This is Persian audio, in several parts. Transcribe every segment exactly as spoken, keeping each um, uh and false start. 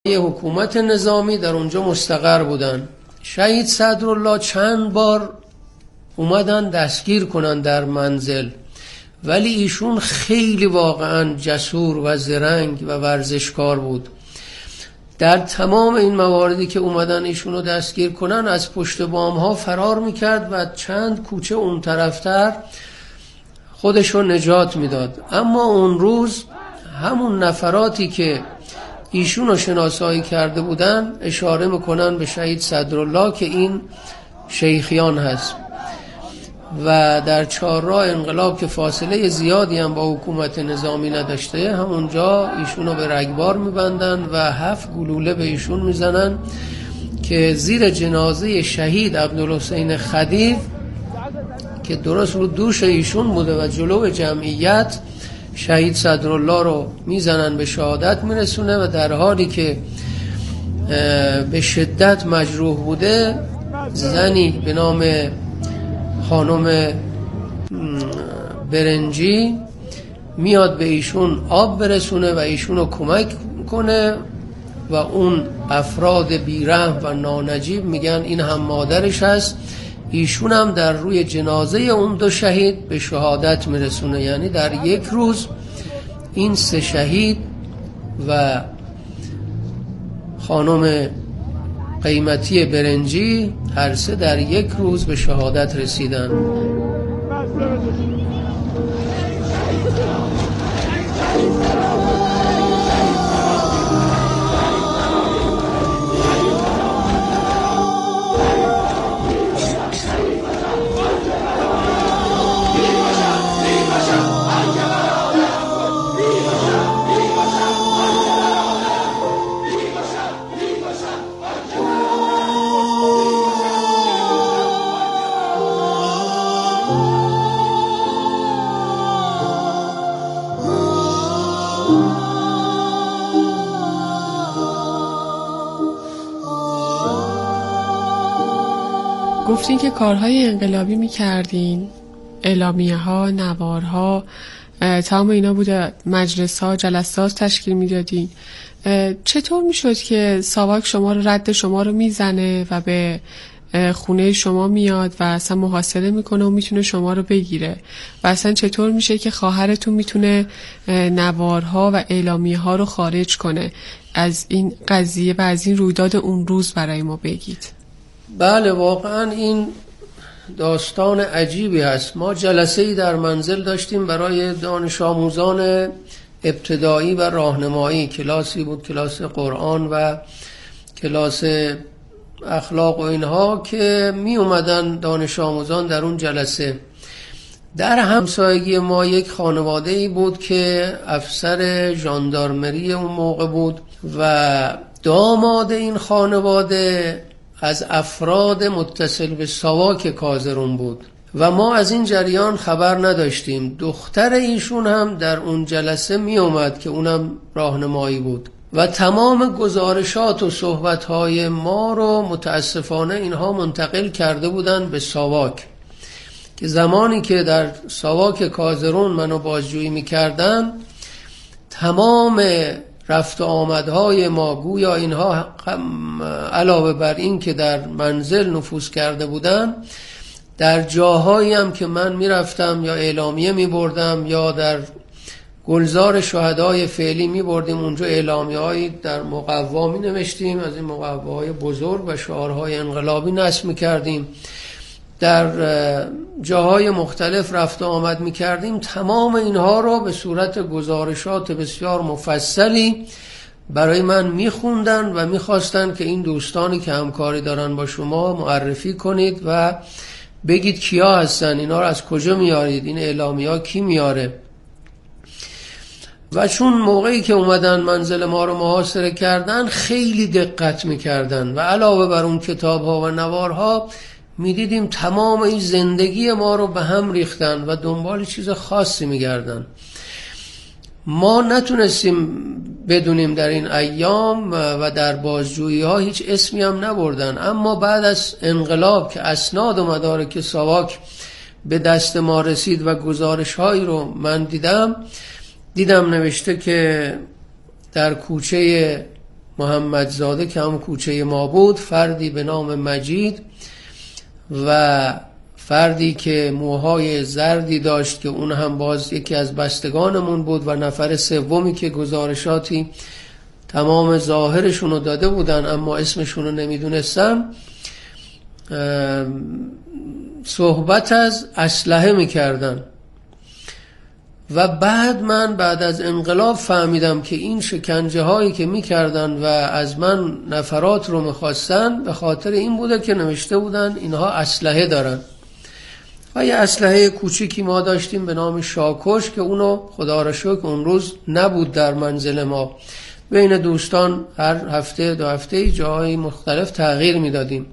یه حکومت نظامی در اونجا مستقر بودن. شهید صدرالله چند بار اومدن دستگیر کنن در منزل، ولی ایشون خیلی واقعا جسور و زرنگ و ورزشکار بود. در تمام این مواردی که اومدن ایشونو دستگیر کنن از پشت بام ها فرار میکرد و چند کوچه اون طرفتر خودشو نجات میداد. اما اون روز همون نفراتی که ایشونو شناسایی کرده بودن اشاره میکنن به شهید صدرالله که این شیخیان هست و در چهارراه انقلاب که فاصله زیادی هم با حکومت نظامی نداشته، همونجا ایشونو به رگبار میبندن و هفت گلوله به ایشون میزنن که زیر جنازه شهید عبدالحسین خدیو که درست رو دوش ایشون بوده و جلو جمعیت شهید صدرالله رو میزنن، به شهادت میرسونه و در حالی که به شدت مجروح بوده زنی به نام خانم برنجی میاد به ایشون آب برسونه و ایشون رو کمک کنه و اون افراد بیرحم و نانجیب میگن این هم مادرش هست. ایشون هم در روی جنازه اون دو شهید به شهادت میرسونه. یعنی در یک روز این سه شهید و خانم قیمتی برنجی هر سه در یک روز به شهادت رسیدن. گفتین که کارهای انقلابی میکردین، اعلامیه ها، نوارها، تمام اینا بوده، مجلس ها، جلسات تشکیل میدادین. چطور میشد که ساواک شما رو رد شما رو میزنه و به خونه شما میاد و اصلا محاصره میکنه و میتونه شما رو بگیره؟ و اصلا چطور میشه که خواهرتون میتونه نوارها و اعلامیه ها رو خارج کنه؟ از این قضیه و از این رویداد اون روز برای ما بگید. بله، واقعا این داستان عجیبی هست. ما جلسه‌ای در منزل داشتیم برای دانش آموزان ابتدایی و راهنمایی. کلاسی بود، کلاس قرآن و کلاس اخلاق و اینها که می اومدن دانش آموزان در اون جلسه. در همسایگی ما یک خانواده‌ای بود که افسر ژاندارمری اون موقع بود و داماد این خانواده از افراد متصل به ساواک کازرون بود و ما از این جریان خبر نداشتیم. دختر ایشون هم در اون جلسه می اومد که اونم راهنمایی بود و تمام گزارشات و صحبت‌های ما رو متاسفانه اینها منتقل کرده بودن به ساواک، که زمانی که در ساواک کازرون منو بازجویی می‌کردن تمام رفت و آمدهای ما گویا اینها علاوه بر این که در منزل نفوذ کرده بودن، در جاهایی هم که من میرفتم یا اعلامیه میبردم یا در گلزار شهدای فعلی میبردیم اونجا اعلامیه هایی در مقوا می نوشتیم، از این مقواهای بزرگ و شعارهای انقلابی نصب میکردیم، در جاهای مختلف رفت و آمد میکردیم. تمام اینها رو به صورت گزارشات بسیار مفصلی برای من میخوندن و میخواستن که این دوستانی که همکاری دارن با شما معرفی کنید و بگید کیا هستن، اینا رو از کجا میارید، این اعلامیه ها کی میاره. و چون موقعی که اومدن منزل ما رو محاصره کردن خیلی دقت میکردن و علاوه بر اون کتاب ها و نوارها میدیدیم تمام این زندگی ما رو به هم ریختن و دنبال چیز خاصی میگردن. ما نتونستیم بدونیم در این ایام و در بازجویی ها هیچ اسمی هم نبردن، اما بعد از انقلاب که اسناد و مدارک ساواک به دست ما رسید و گزارش هایی رو من دیدم دیدم نوشته که در کوچه محمدزاده که هم کوچه ما بود، فردی به نام مجید و فردی که موهای زردی داشت که اون هم باز یکی از بستگانمون بود و نفر سومی که گزارشاتی تمام ظاهرشون رو داده بودن اما اسمشون رو نمیدونستم، صحبت از اسلحه میکردن. و بعد من بعد از انقلاب فهمیدم که این شکنجه هایی که میکردن و از من نفرات رو میخواستن به خاطر این بوده که نوشته بودن اینها اسلحه دارن. و یه اسلحه کوچیکی ما داشتیم به نام شاکش که اونو خدا را شکر اون روز نبود در منزل ما. بین دوستان هر هفته دو هفته جاهای مختلف تغییر میدادیم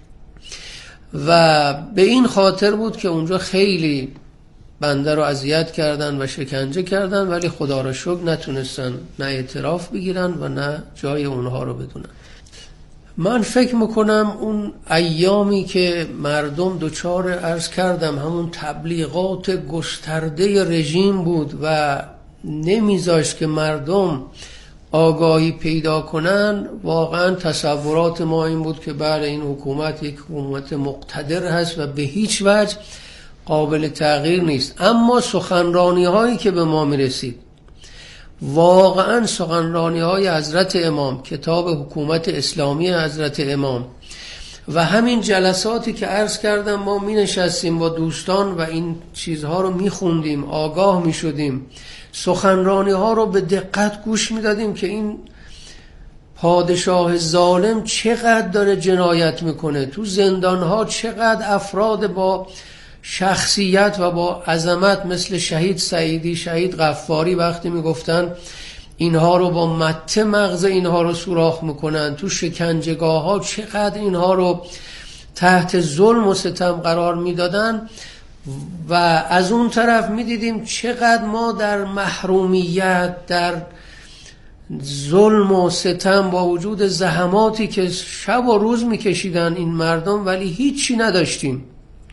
و به این خاطر بود که اونجا خیلی بنده رو اذیت کردن و شکنجه کردن، ولی خدا را شکر نتونستن نه اعتراف بگیرن و نه جای اونها رو بدونن. من فکر میکنم اون ایامی که مردم دوچار عرض کردم همون تبلیغات گسترده رژیم بود و نمیذاشت که مردم آگاهی پیدا کنن، واقعا تصورات ما این بود که بله این حکومت یک حکومت مقتدر هست و به هیچ وجه قابل تغییر نیست. اما سخنرانی هایی که به ما میرسید، واقعا سخنرانی های حضرت امام، کتاب حکومت اسلامی حضرت امام و همین جلساتی که عرض کردم ما می نشستیم با دوستان و این چیزها رو می خوندیم، آگاه می شدیم، سخنرانی ها رو به دقت گوش می دادیم که این پادشاه ظالم چقدر داره جنایت میکنه، تو زندان ها چقدر افراد با شخصیت و با عظمت مثل شهید سعیدی، شهید غفاری وقتی میگفتن اینها رو با مته مغز اینها رو سوراخ میکنن، تو شکنجهگاه ها چقدر اینها رو تحت ظلم و ستم قرار میدادن و از اون طرف میدیدیم چقدر ما در محرومیت، در ظلم و ستم با وجود زحماتی که شب و روز میکشیدن این مردم ولی هیچی نداشتیم.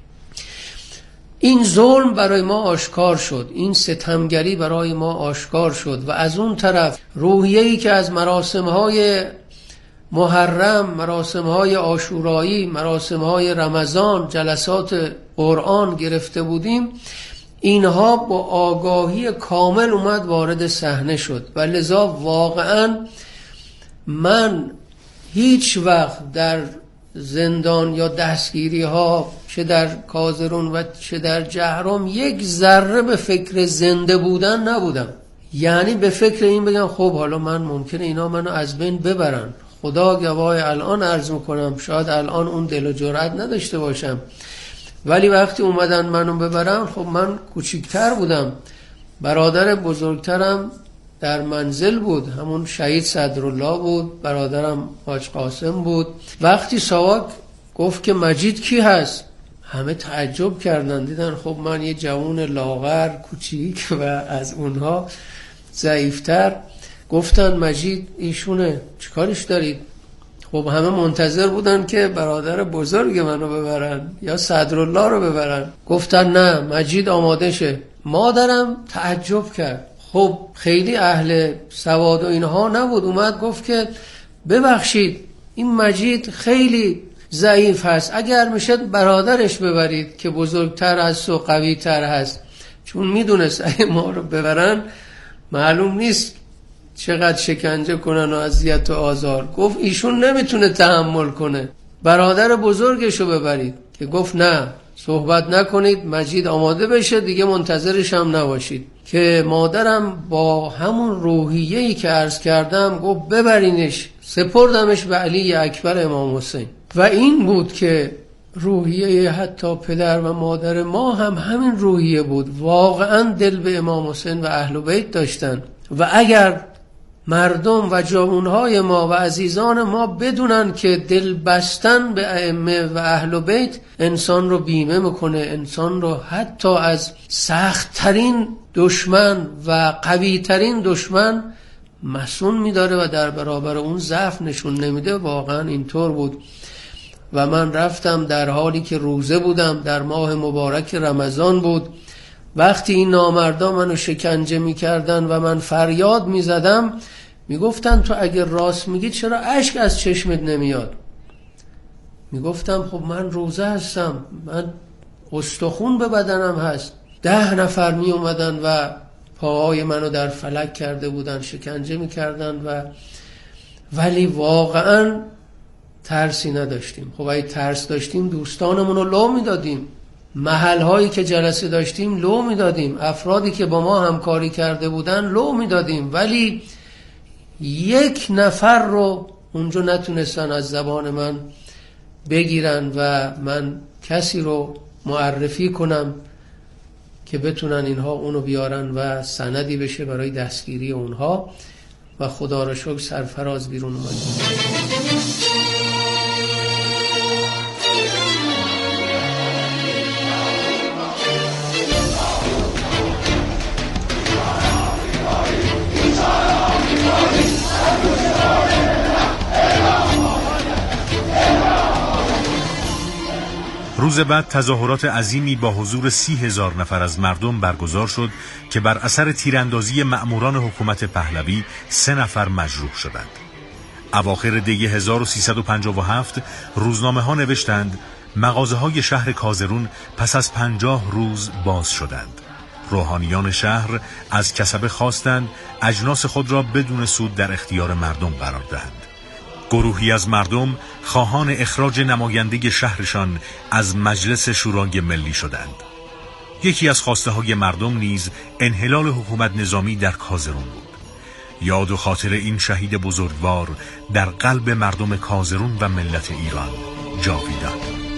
این ظلم برای ما آشکار شد، این ستمگری برای ما آشکار شد و از اون طرف روحیه‌ای که از مراسم‌های محرم، مراسم‌های عاشورایی، مراسم‌های رمضان، جلسات قرآن گرفته بودیم، اینها با آگاهی کامل اومد وارد صحنه شد و لذا واقعا من هیچ وقت در زندان یا دستگیری ها چه در کازرون و چه در جهرم یک ذره به فکر زنده بودن نبودم. یعنی به فکر این بگم خب حالا من ممکنه اینا منو از بین ببرن، خدا گواه الان عرض میکنم شاید الان اون دل و جرأت نداشته باشم، ولی وقتی اومدن منو ببرن خب من کوچیکتر بودم، برادر بزرگترم در منزل بود، همون شهید صدرالله بود، برادرم حاج قاسم بود. وقتی ساواک گفت که مجید کی هست، همه تعجب کردن، دیدن خب من یه جوان لاغر کوچیک و از اونها ضعیفتر، گفتن مجید ایشونه، چیکارش دارید؟ خب همه منتظر بودن که برادر بزرگ منو ببرن یا صدرالله رو ببرن. گفتن نه مجید آماده شه. مادرم تعجب کرد، خب خیلی اهل سواد و اینها نبود، اومد گفت که ببخشید این مجید خیلی ضعیف هست، اگر میشد برادرش ببرید که بزرگتر هست و قوی تر هست. چون میدونست اگه ما رو ببرن معلوم نیست چقدر شکنجه کنن و اذیت و آزار. گفت ایشون نمیتونه تحمل کنه، برادر بزرگشو ببرید. که گفت نه صحبت نکنید، مجید آماده بشه دیگه منتظرش هم نباشید. که مادرم با همون روحیه‌ای که عرض کردم گفت ببرینش، سپردمش به علی اکبر امام حسین. و این بود که روحیه حتی پدر و مادر ما هم همین روحیه بود، واقعا دل به امام حسین و اهل بیت داشتن. و اگر مردم و جوانهای ما و عزیزان ما بدونن که دل بستن به ائمه و اهل بیت انسان رو بیمه میکنه، انسان رو حتی از سخت‌ترین دشمن و قوی‌ترین دشمن مسون میداره و در برابر اون ضعف نشون نمیده، واقعا اینطور بود. و من رفتم در حالی که روزه بودم، در ماه مبارک رمضان بود، وقتی این نامردا منو شکنجه میکردن و من فریاد میزدم، میگفتن تو اگر راست میگی چرا اشک از چشمت نمیاد؟ میگفتم خب من روزه هستم، من استخون به بدنم هست. ده نفر می اومدن و پاهای منو در فلک کرده بودن، شکنجه میکردن و ولی واقعا ترسی نداشتیم. خب اگه ترس داشتیم دوستانمون رو لو میدادیم، محلهایی که جلسه داشتیم لو میدادیم، افرادی که با ما همکاری کرده بودن لو میدادیم، ولی یک نفر رو اونجا نتونستن از زبان من بگیرن و من کسی رو معرفی کنم که بتونن اینها اونو بیارن و سندی بشه برای دستگیری اونها و خدا را شکر سرفراز بیرون اومدیم. روز بعد تظاهرات عظیمی با حضور سی هزار نفر از مردم برگزار شد که بر اثر تیراندازی مأموران حکومت پهلوی سه نفر مجروح شدند. اواخر دی هزار و سیصد و پنجاه و هفت روزنامه ها نوشتند مغازه های شهر کازرون پس از پنجاه روز باز شدند. روحانیان شهر از کسبه خواستند اجناس خود را بدون سود در اختیار مردم قرار دهند. گروهی از مردم خواهان اخراج نماینده شهرشان از مجلس شورای ملی شدند. یکی از خواسته های مردم نیز انحلال حکومت نظامی در کازرون بود. یاد و خاطر این شهید بزرگوار در قلب مردم کازرون و ملت ایران جاویدان.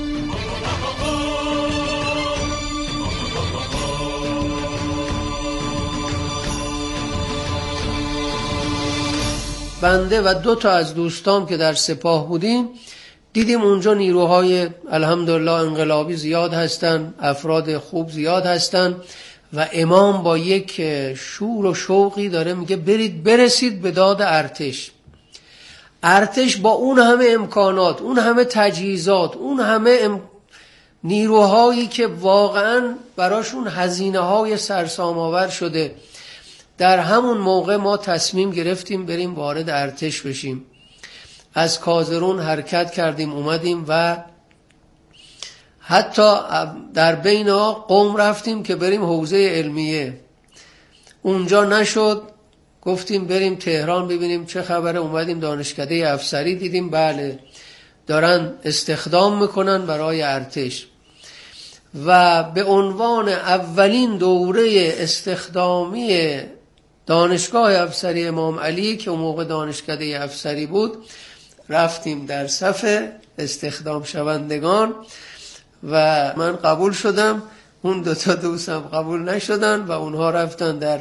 بنده و دو تا از دوستام که در سپاه بودیم دیدیم اونجا نیروهای الحمدلله انقلابی زیاد هستن، افراد خوب زیاد هستن و امام با یک شور و شوقی داره میگه برید برسید به داد ارتش. ارتش با اون همه امکانات، اون همه تجهیزات، اون همه ام... نیروهایی که واقعا براشون هزینه های سرسام‌آور شده، در همون موقع ما تصمیم گرفتیم بریم وارد ارتش بشیم. از کازرون حرکت کردیم اومدیم و حتی در بین قوم رفتیم که بریم حوزه علمیه. اونجا نشد، گفتیم بریم تهران ببینیم چه خبره. اومدیم دانشکده افسری دیدیم بله دارن استخدام میکنن برای ارتش و به عنوان اولین دوره استخدامی دانشگاه افسری امام علی که اون موقع دانشکده افسری بود رفتیم در صف استخدام شوندگان و من قبول شدم، اون دوتا دوستم قبول نشدن و اونها رفتن در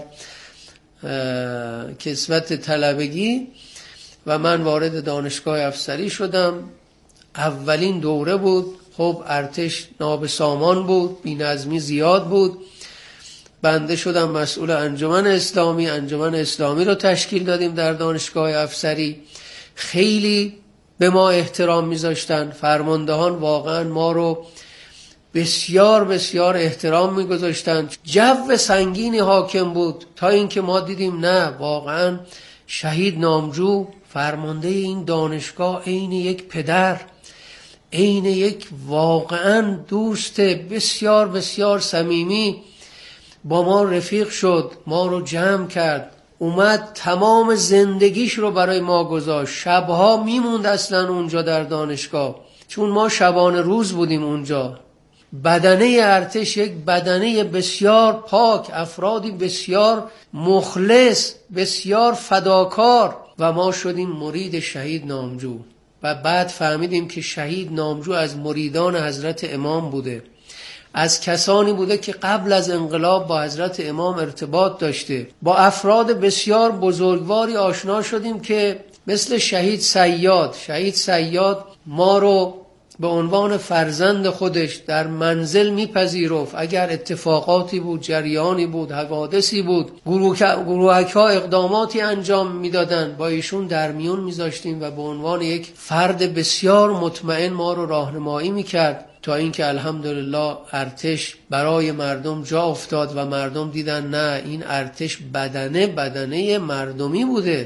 کسوت طلبگی و من وارد دانشگاه افسری شدم. اولین دوره بود. خب ارتش نابسامان بود، بی‌نظمی زیاد بود. بنده شدم مسئول انجمن اسلامی. انجمن اسلامی رو تشکیل دادیم در دانشگاه افسری. خیلی به ما احترام میذاشتن. فرماندهان واقعا ما رو بسیار بسیار احترام میگذاشتن. جو سنگینی حاکم بود تا اینکه ما دیدیم نه واقعا شهید نامجو فرمانده این دانشگاه عین یک پدر، عین یک واقعا دوست بسیار بسیار صمیمی با ما رفیق شد، ما رو جمع کرد، اومد تمام زندگیش رو برای ما گذاشت. شبها میموند اصلا اونجا در دانشگاه، چون ما شبانه روز بودیم اونجا. بدنه ارتش یک بدنه بسیار پاک، افرادی بسیار مخلص، بسیار فداکار و ما شدیم مرید شهید نامجو و بعد فهمیدیم که شهید نامجو از مریدان حضرت امام بوده، از کسانی بوده که قبل از انقلاب با حضرت امام ارتباط داشته. با افراد بسیار بزرگواری آشنا شدیم که مثل شهید صیاد. شهید صیاد ما رو به عنوان فرزند خودش در منزل میپذیرفت. اگر اتفاقاتی بود، جریانی بود، حوادثی بود، گروهک ها اقداماتی انجام میدادن، با ایشون در میون میذاشتیم و به عنوان یک فرد بسیار مطمئن ما رو راهنمایی میکرد تا اینکه الحمدلله ارتش برای مردم جا افتاد و مردم دیدن نه این ارتش بدنه بدنه مردمی بوده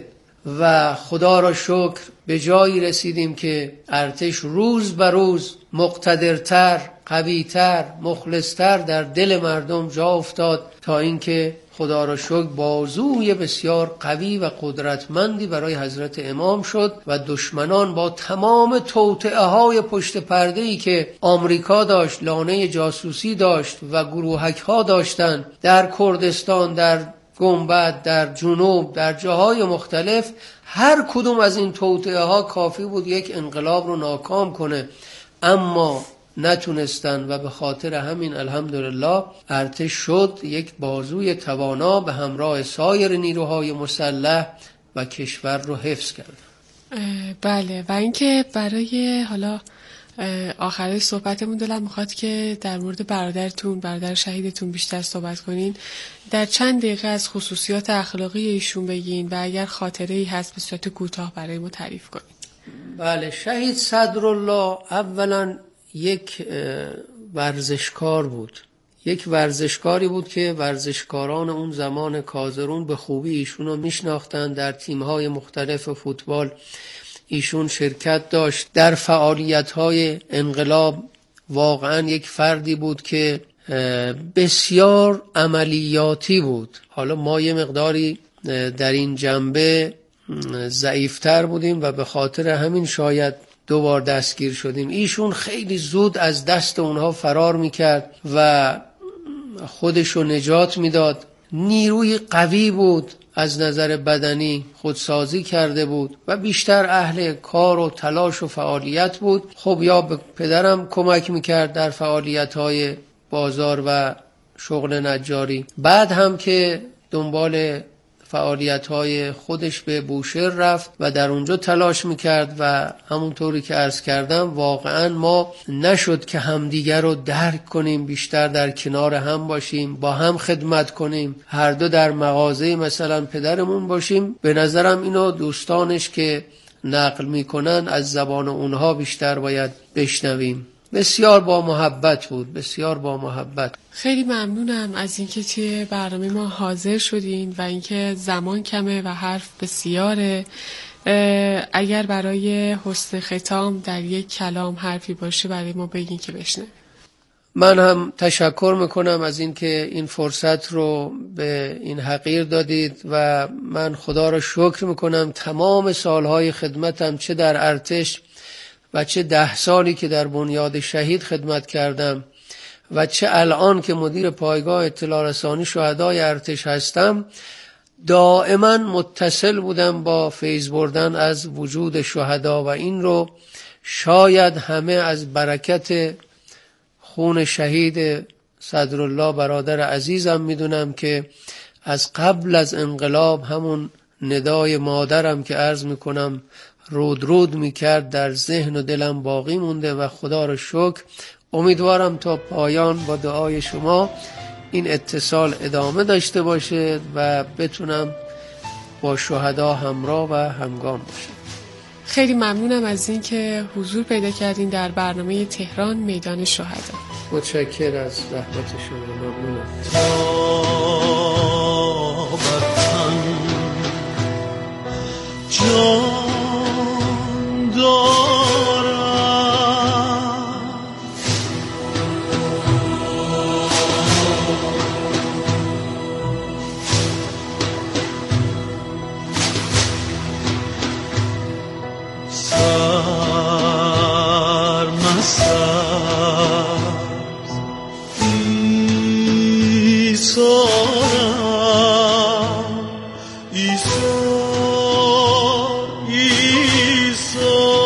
و خدا را شکر به جایی رسیدیم که ارتش روز به روز مقتدرتر، قویتر، مخلصتر در دل مردم جا افتاد تا اینکه خدا را شکر بازوی بسیار قوی و قدرتمندی برای حضرت امام شد و دشمنان با تمام توطئه های پشت پرده‌ای که آمریکا داشت، لانه جاسوسی داشت و گروهک ها داشتن در کردستان، در گنبد، در جنوب، در جاهای مختلف، هر کدوم از این توطئه ها کافی بود یک انقلاب رو ناکام کنه، اما نتونستن و به خاطر همین الحمدلله ارتش شد یک بازوی توانا به همراه سایر نیروهای مسلح و کشور رو حفظ کرد. بله، و اینکه برای حالا آخر صحبتمون دلم میخواد که در مورد برادرتون، برادر شهیدتون بیشتر صحبت کنین. در چند دقیقه از خصوصیات اخلاقی ایشون بگین و اگر خاطره‌ای هست به صورت کوتاه برای ما تعریف کنین. بله، شهید صدرالله اولا یک ورزشکار بود. یک ورزشکاری بود که ورزشکاران اون زمان کازرون به خوبی ایشون رو میشناختن. در تیم‌های مختلف فوتبال ایشون شرکت داشت. در فعالیت‌های انقلاب واقعا یک فردی بود که بسیار عملیاتی بود. حالا ما یه مقداری در این جنبه ضعیفتر بودیم و به خاطر همین شاید دو بار دستگیر شدیم. ایشون خیلی زود از دست اونها فرار میکرد و خودشو نجات میداد. نیروی قوی بود، از نظر بدنی خودسازی کرده بود و بیشتر اهل کار و تلاش و فعالیت بود. خب یا به پدرم کمک میکرد در فعالیت‌های بازار و شغل نجاری، بعد هم که دنبال فعالیت‌های خودش به بوشهر رفت و در اونجا تلاش میکرد و همونطوری که عرض کردم واقعا ما نشد که همدیگر رو درک کنیم، بیشتر در کنار هم باشیم، با هم خدمت کنیم، هر دو در مغازه مثلا پدرمون باشیم. به نظرم اینو دوستانش که نقل میکنن از زبان اونها بیشتر باید بشنویم. بسیار با محبت بود، بسیار با محبت. خیلی ممنونم از اینکه توی برنامه ما حاضر شدین و اینکه زمان کمه و حرف بسیاره. اگر برای حسن ختام در یک کلام حرفی باشه برای ما بگین که بشنه. من هم تشکر میکنم از اینکه این فرصت رو به این حقیر دادید و من خدا رو شکر میکنم تمام سالهای خدمتم، چه در ارتش و چه ده سالی که در بنیاد شهید خدمت کردم و چه الان که مدیر پایگاه اطلاع رسانی شهدای ارتش هستم، دائما متصل بودم با فیض بردن از وجود شهدا و این رو شاید همه از برکت خون شهید صدرالله برادر عزیزم میدونم که از قبل از انقلاب همون ندای مادرم که عرض میکنم رود رود میکرد در ذهن و دلم باقی مونده و خدا رو شکر. امیدوارم تا پایان با دعای شما این اتصال ادامه داشته باشه و بتونم با شهدا همراه و همگام باشم. خیلی ممنونم از این که حضور پیدا کردین در برنامه تهران میدان شهدا. متشکر از زحمت شما، ممنونم. جان دارم سرمساز ایسارم ایسار ایسار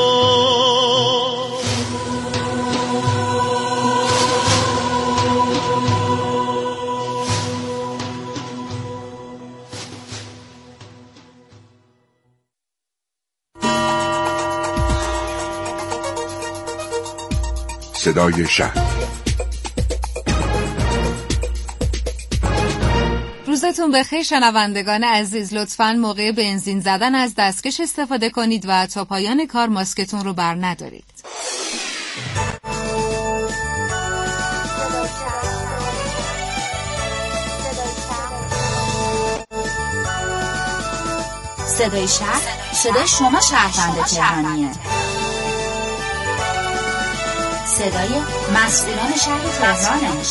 صدای شهر. روزتون بخیر شنوندگان عزیز. لطفاً موقع بنزین زدن از دستکش استفاده کنید و تا پایان کار ماسکتون رو بر ندارید. صدای شهر، صدای شما شهروند تهرانیه. صدای مسئولان شهر تهرانه.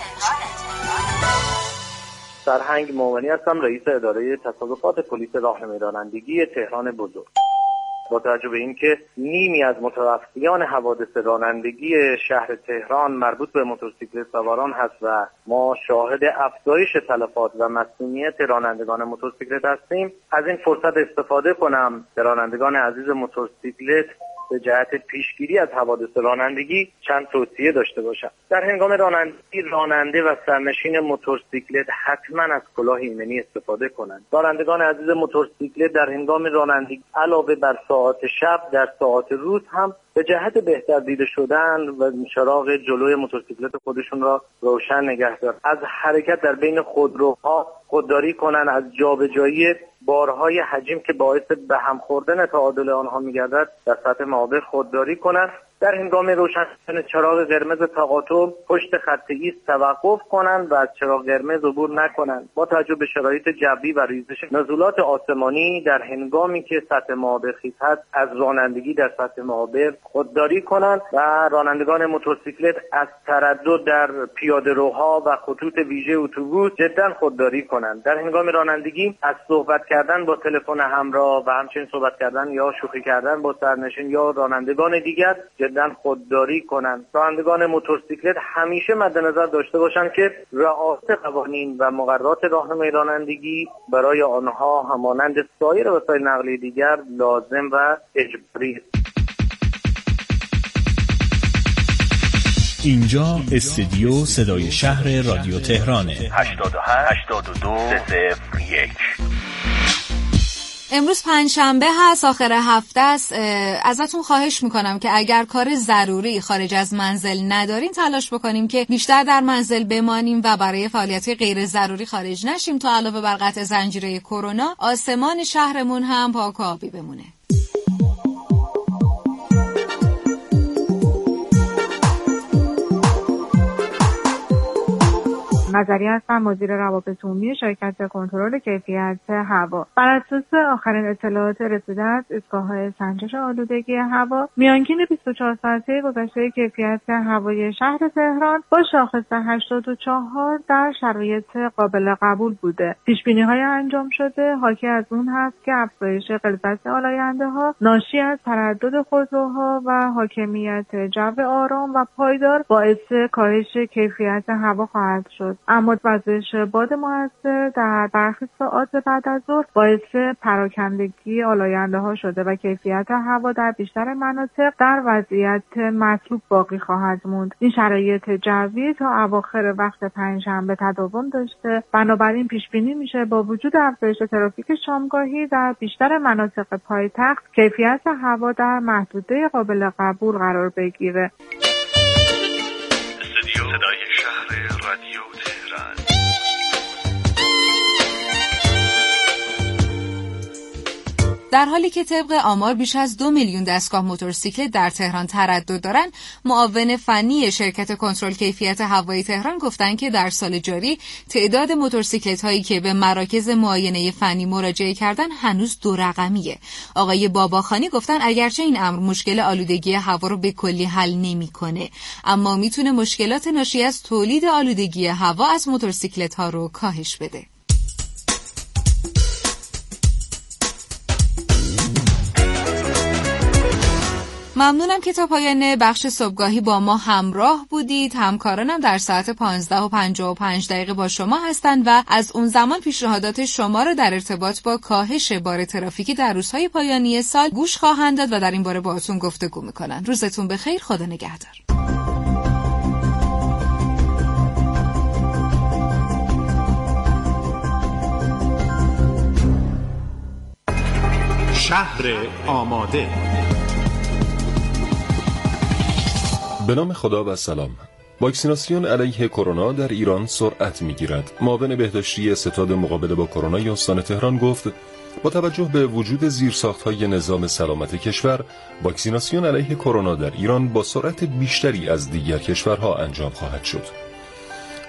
سرهنگ مومنی هستم، رئیس اداره تصادفات پلیس راهنمایی رانندگی تهران بزرگ. با توجه به اینکه نیمی از متوفیان حوادث رانندگی شهر تهران مربوط به موتورسیکلت سواران هست و ما شاهد افزایش تلفات و مسئولیت رانندگان موتورسیکلت هستیم، از این فرصت استفاده کنم به رانندگان عزیز موتورسیکلت به جهت پیشگیری از حوادث رانندگی چند توصیه داشته باشم. در هنگام رانندگی راننده و سرنشین موتورسیکلت حتما از کلاه ایمنی استفاده کنند. رانندگان عزیز موتورسیکلت در هنگام رانندگی علاوه بر ساعات شب در ساعات روز هم به جهت بهتر دیده شدن و چراغ جلوی موتورسیکلت خودشون را روشن نگه دارن. از حرکت در بین خودروها خودداری کنن، از جابجایی بارهای حجم که باعث به هم خوردن تعادل آنها می‌گردد در سطح معابر خودداری کنند. در هنگام روشن شدن چراغ قرمز تقاطع پشت خط ایست توقف کنند و از چراغ قرمز عبور نکنند. با توجه به شرایط جوی و ریزش نزولات آسمانی در هنگامی که سطح معابر خیس هست از رانندگی در سطح معابر خودداری کنند و رانندگان موتورسیکلت از تردد در پیاده‌روها و خطوط ویژه اتوبوس جدا خودداری کنند. در هنگام رانندگی از صحبت کردن با تلفن همراه و همچنین صحبت کردن یا شوخی کردن با سرنشین یا رانندگان دیگر جدا خودداری کنند. رانندگان موتورسیکلت همیشه مد نظر داشته باشند که رعایت قوانین و مقررات راهنمایی رانندگی برای آنها همانند سایر وسایل نقلیه دیگر لازم و اجباری است. اینجا استودیو صدای شهر رادیو تهرانه. هشتاد و هشت هشتاد و دو صفر یک. امروز پنجشنبه هست، آخر هفته است. ازتون خواهش میکنم که اگر کار ضروری خارج از منزل ندارین تلاش بکنیم که بیشتر در منزل بمانیم و برای فعالیت غیر ضروری خارج نشیم تا علاوه بر قطع زنجیره کرونا آسمان شهرمون هم پاک و آبی بمونه. نظری هستم، مدیر روابط عمومی شرکت کنترل کیفیت هوا. بر اساس آخرین اطلاعات رسیده از ایستگاه‌های سنجش آلودگی هوا، میانگین بیست و چهار ساعته گذشته کیفیت هوای شهر تهران با شاخص هشتاد و چهار در شرایط قابل قبول بوده. پیش‌بینی‌های انجام شده حاکی از اون هست که افزایش غلظت آلاینده‌ها ناشی از تردد خودروها و حاکمیت جو آرام و پایدار باعث کاهش کیفیت هوا خواهد شد. اما وزش باد مؤثر در برخی ساعات بعد از ظهر باعث پراکندگی آلاینده‌ها شده و کیفیت هوا در بیشتر مناطق در وضعیت مطلوب باقی خواهد موند. این شرایط جوی تا اواخر وقت پنجشنبه تداوم داشته، بنابراین پیش بینی میشه با وجود افزایش ترافیک شامگاهی در بیشتر مناطق پایتخت کیفیت هوا در محدوده قابل قبول قرار بگیره. استودیو صدای شهر رادیو تهران. در حالی که طبق آمار بیش از دو میلیون دستگاه موتورسیکلت در تهران تردد دارن، معاون فنی شرکت کنترل کیفیت هوایی تهران گفتن که در سال جاری تعداد موتورسیکلت هایی که به مراکز معاینه فنی مراجعه کردن هنوز دو رقمیه. آقای باباخانی گفتن اگرچه این امر مشکل آلودگی هوا رو به کلی حل نمیکنه، اما میتونه مشکلات ناشی از تولید آلودگی هوا از موتورسیکلت ها رو کاهش بده. ممنونم که تا پایان بخش صبحگاهی با ما همراه بودید. همکارانم در ساعت پانزده و پنجاه و پنج دقیقه با شما هستند و از اون زمان پیشنهادات شما رو در ارتباط با کاهش بار ترافیکی در روزهای پایانی سال گوش خواهند داد و در این باره باهاتون گفتگو میکنن. روزتون بخیر، خدا نگهدار. شهر آماده. به نام خدا و سلام. واکسیناسیون علیه کرونا در ایران سرعت می‌گیرد. معاون بهداشتی ستاد مقابله با کرونا استان تهران گفت با توجه به وجود زیرساخت‌های نظام سلامت کشور، واکسیناسیون علیه کرونا در ایران با سرعت بیشتری از دیگر کشورها انجام خواهد شد.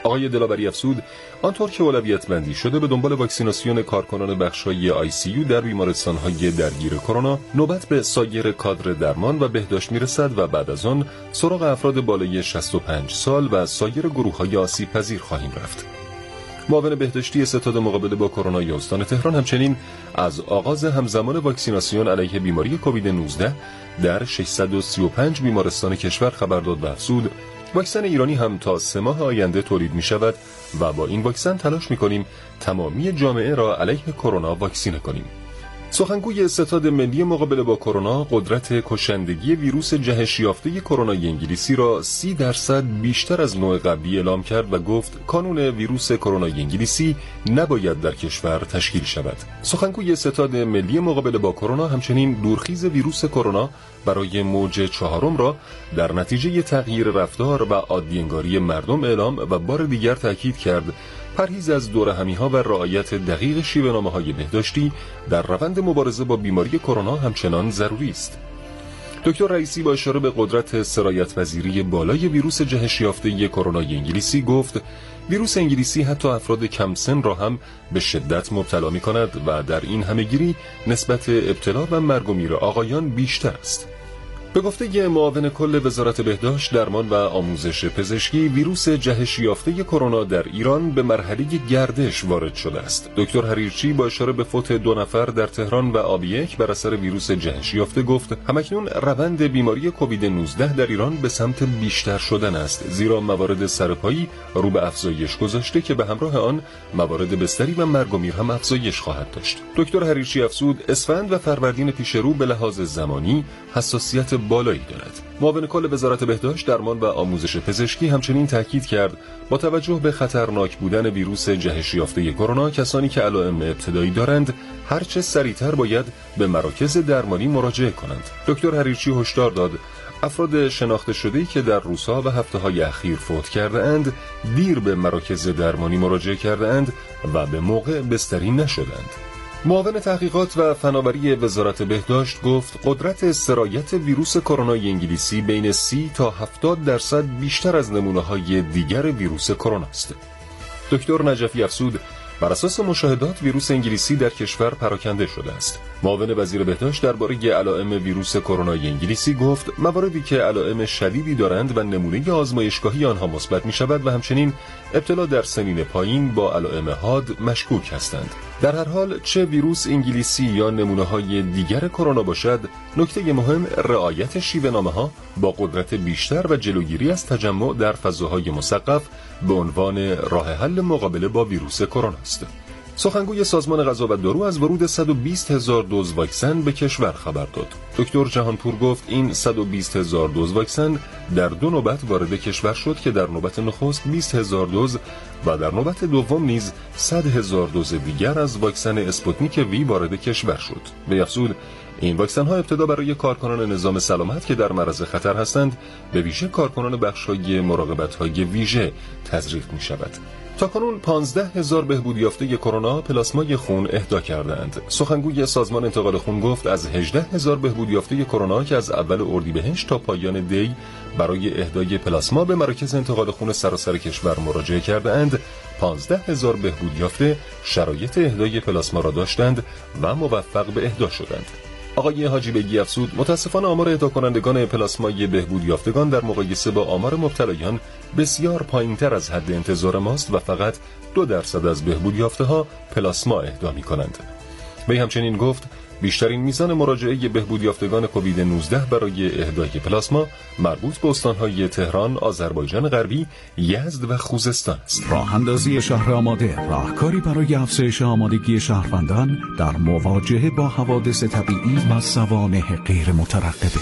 آقای دلاوری افزود آنطور که اولویت بندی شده به دنبال واکسیناسیون کارکنان بخش‌های آی سی یو در بیمارستان‌های درگیر کرونا، نوبت به سایر کادر درمان و بهداشت میرسد و بعد از آن سراغ افراد بالای شصت و پنج سال و سایر گروه‌های آسیب پذیر خواهیم رفت. معاون بهداشتی ستاد مقابله با کرونا استان تهران همچنین از آغاز همزمان واکسیناسیون علیه بیماری کووید نوزده در ششصد و سی و پنج بیمارستان کشور خبر داد و افزود واکسن ایرانی هم تا سه ماه آینده تولید می شود و با این واکسن تلاش می کنیم تمامی جامعه را علیه کرونا واکسینه کنیم. سخنگوی ستاد ملی مقابله با کرونا قدرت کشندگی ویروس جهش یافته کرونا انگلیسی را سی درصد بیشتر از نوع قبلی اعلام کرد و گفت کانون ویروس کرونا انگلیسی نباید در کشور تشکیل شود. سخنگوی ستاد ملی مقابله با کرونا همچنین دورخیز ویروس کرونا برای موج چهارم را در نتیجه تغییر رفتار و عادی‌انگاری مردم اعلام و بار دیگر تاکید کرد پرهیز از دورهمی‌ها و رعایت دقیق شیوه‌نامه‌های بهداشتی در روند مبارزه با بیماری کرونا همچنان ضروری است. دکتر رئیسی با اشاره به قدرت سرایت‌پذیری بالای ویروس جهش یافته کرونا انگلیسی گفت ویروس انگلیسی حتی افراد کم سن را هم به شدت مبتلا می‌کند و در این همه‌گیری نسبت ابتلا و مرگ و میر آقایان بیشتر است. به گفته معاون کل وزارت بهداشت، درمان و آموزش پزشکی، ویروس جهش یافته کرونا در ایران به مرحله گردش وارد شده است. دکتر حریرچی با اشاره به فوت دو نفر در تهران و آب یک بر اثر ویروس جهش یافته گفت همکنون روند بیماری کووید نوزده در ایران به سمت بیشتر شدن است، زیرا موارد سرپایی رو به افزایش گذاشته که به همراه آن موارد بستری و مرگ و میر هم افزایش خواهد داشت. دکتر حریرچی افزود اسفند و فروردین پیش رو به لحاظ زمانی حساسیت بالایی دارد. معاون کل وزارت بهداشت، درمان و آموزش پزشکی همچنین تاکید کرد با توجه به خطرناک بودن ویروس جهش یافته کرونا کسانی که علائم ابتدایی دارند هرچه سریعتر باید به مراکز درمانی مراجعه کنند. دکتر حریرچی هشدار داد افراد شناخته شده‌ای که در روزها و هفته‌های اخیر فوت کرده اند دیر به مراکز درمانی مراجعه کرده اند و به موقع بستری نشدند. معاون تحقیقات و فناوری وزارت بهداشت گفت قدرت سرایت ویروس کرونا انگلیسی بین سی تا هفتاد درصد بیشتر از نمونه‌های دیگر ویروس کرونا است. دکتر نجفی افزود بر اساس مشاهدات ویروس انگلیسی در کشور پراکنده شده است. معاون وزیر بهداشت درباره علائم ویروس کرونا انگلیسی گفت مواردی که علائم شدیدی دارند و نمونه آزمایشگاهی آنها مثبت می شود و همچنین ابتلا در سنین پایین با علائم حاد مشکوک هستند. در هر حال چه ویروس انگلیسی یا نمونه‌های دیگر کرونا باشد، نکته مهم رعایت شیوه‌نامه‌ها با قدرت بیشتر و جلوگیری از تجمع در فضاهای مسقف به عنوان راه حل مقابله با ویروس کرونا است. سخنگوی سازمان غذا و دارو از ورود صد و بیست هزار دوز واکسن به کشور خبر داد. دکتر جهانپور گفت این صد و بیست هزار دوز واکسن در دو نوبت وارد کشور شد که در نوبت نخست بیست هزار دوز و در نوبت دوم نیز صد هزار دوز دیگر از واکسن اسپوتنیک وی وارد کشور شد. وی افزود این واکسن ها ابتدا برای کارکنان نظام سلامت که در معرض خطر هستند، به ویژه کارکنان بخش‌های مراقبت‌های ویژه تزریق می‌شود. تاکنون پانزده هزار بهبود یافته کرونا پلاسمای خون اهدا کردند. سخنگوی سازمان انتقال خون گفت از هجده هزار بهبود یافته کرونا که از اول اردیبهشت تا پایان دی برای اهدای پلاسما به مراکز انتقال خون سراسر کشور مراجعه کردند، پانزده هزار بهبود یافته شرایط اهدای پلاسما را داشتند و موفق به اهدا شدند. آقای حاجی بیگی افزود متاسفانه آمار اهدا کنندگان پلاسمای بهبود یافتگان در مقایسه با آمار مبتلایان بسیار پایینتر از حد انتظار ماست و فقط دو درصد از بهبود یافته ها پلاسما اهدا می کنند. وی همچنین گفت بیشترین میزان مراجعه بهبود یافتگان کووید نوزده برای اهدای پلاسما مربوط به استانهای تهران، آذربایجان غربی، یزد و خوزستان است. راه اندازی شهر آماده، راهکاری برای افزایش آمادگی شهروندان در مواجهه با حوادث طبیعی و سوانح غیر مترقبه.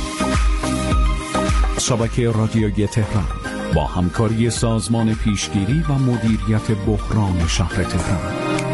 شبکه رادیویی تهران با همکاری سازمان پیشگیری و مدیریت بحران شهر تهران